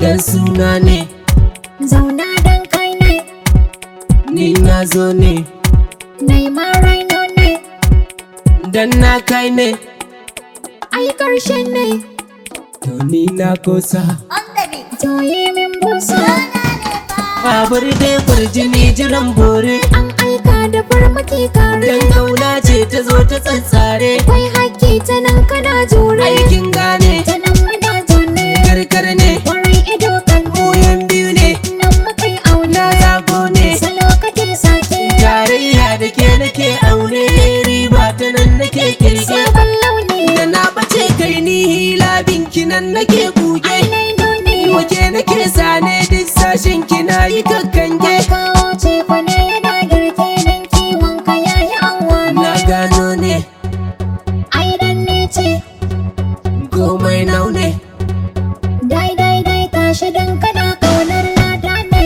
dan suna ne, zauna dan kai ne, ni na zo ne, nai ma raino ne, dan na kai ne, ai karshen ne, to ni na kosa. to yi min busa. Babur dai kwarjini jiran bore, An aika da farmaki kare, dan kauna ce ta zo ta tsantsare. kwai haƙƙi ta nan kana jure, Aikin gane, ta nan muna zaune, karkar ne, wurin ido kan koyan biyu ne, nan mukai aune, na zago ne. salo kake sake, Tarayya da ke nake aure, riba ta nan nake kirge. sabon launi, Da na bace kai ni hila binki nan nake kuge. ainai nuni, Wake nake sane duk sashen kina yi kakkange. kawo ce fa ne yana girke dan kiwon ka yayi anwani, Na gano ne, ai dan ne ce, komai naune. dai dai dai tashi dan kana kaunar lada ne.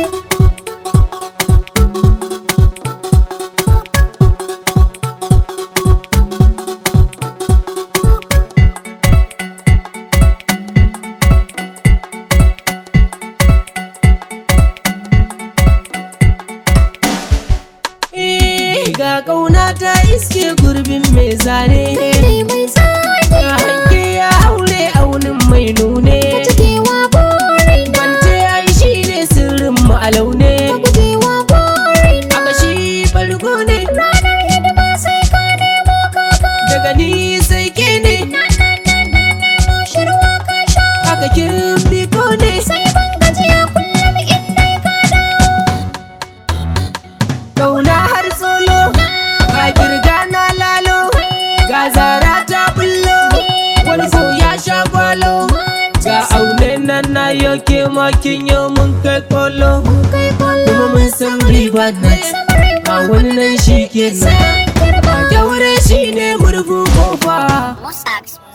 Ga ƙauna ta iske gurbin mai zane. Kai mai tsaki Ga hanke ya haure aunin mai nune. gujewa borin na, Wance ai shi ne sirrin mu a laune. gujewa borin na, Aka shi bargo ne, ranar hidima sai ka nemo kaka, daga ni sai ke ne. nemo shirwa ka sha, Aka kirbi ko ne, sai ban gajiya kullum in dai ka dawo. ƙauna har solo. Ga kirga na lalo, ga zara ta bullo. Wani ko ya sha gwalo. Ga aune nan na yoke makin yau mun kai kolo. Kai kwallo Kuma mun san riba na samarai a wani nan shi ke nan. sai girma. Kyaure shi ne murfu kofa. Musax